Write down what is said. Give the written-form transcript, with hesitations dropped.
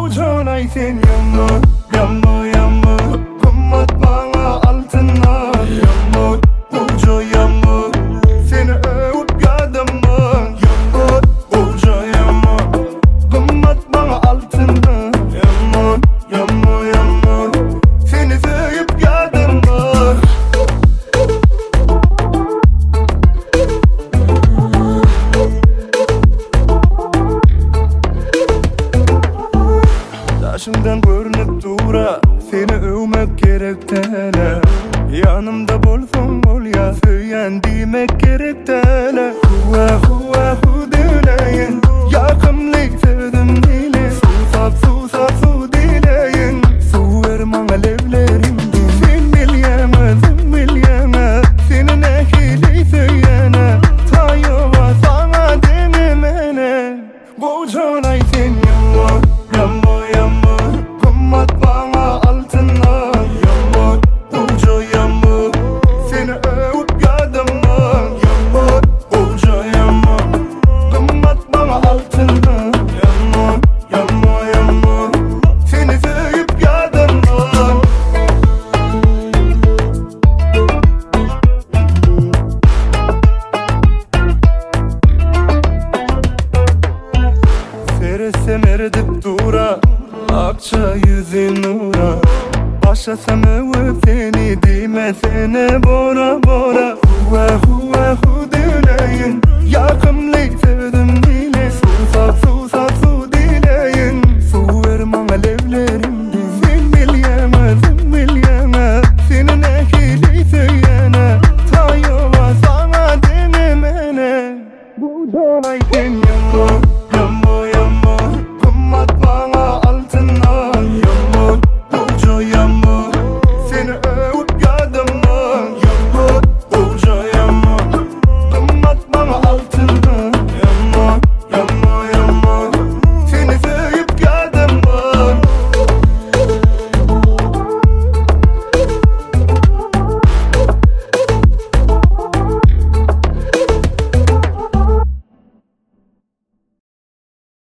Boğucanay sen yağmur, yağmur, yağmur. Kımmet bana altınlar. Yağmur, boğuca yağmur. Seni övüp yadımın. Yağmur, boğuca yağmur. Kımmet bana altınlar. Yağmur, yağmur, yağmur. Seni övüp yadımın. Taşımdan görünüp dura, seni övmek gerek tele. Yanımda bolsun bol ya, söyleyen demek gerek tele. Huva huva hu dileyin, yakımlık sevdim dile. Susap susap su dileyin, su ver bana levlerimden. Sen bilyeme, senin ehli söyleyene. Tayova sana denemene. Boğucanay sen yağmur, yağmur, yağmur. Kımmet bana altınlar. Yağmur, boğuca yağmur. Seni övüp yadımın. Yağmur, boğuca yağmur. Kımmet bana altınlar. Yağmur, yağmur, yağmur. Seni övüp yadımın. Seresem eredip dura, akça yüzün nura. Başlasam övüp seni, demesene bora bora. Huva huva hu dileyin, yakımlık sevdim.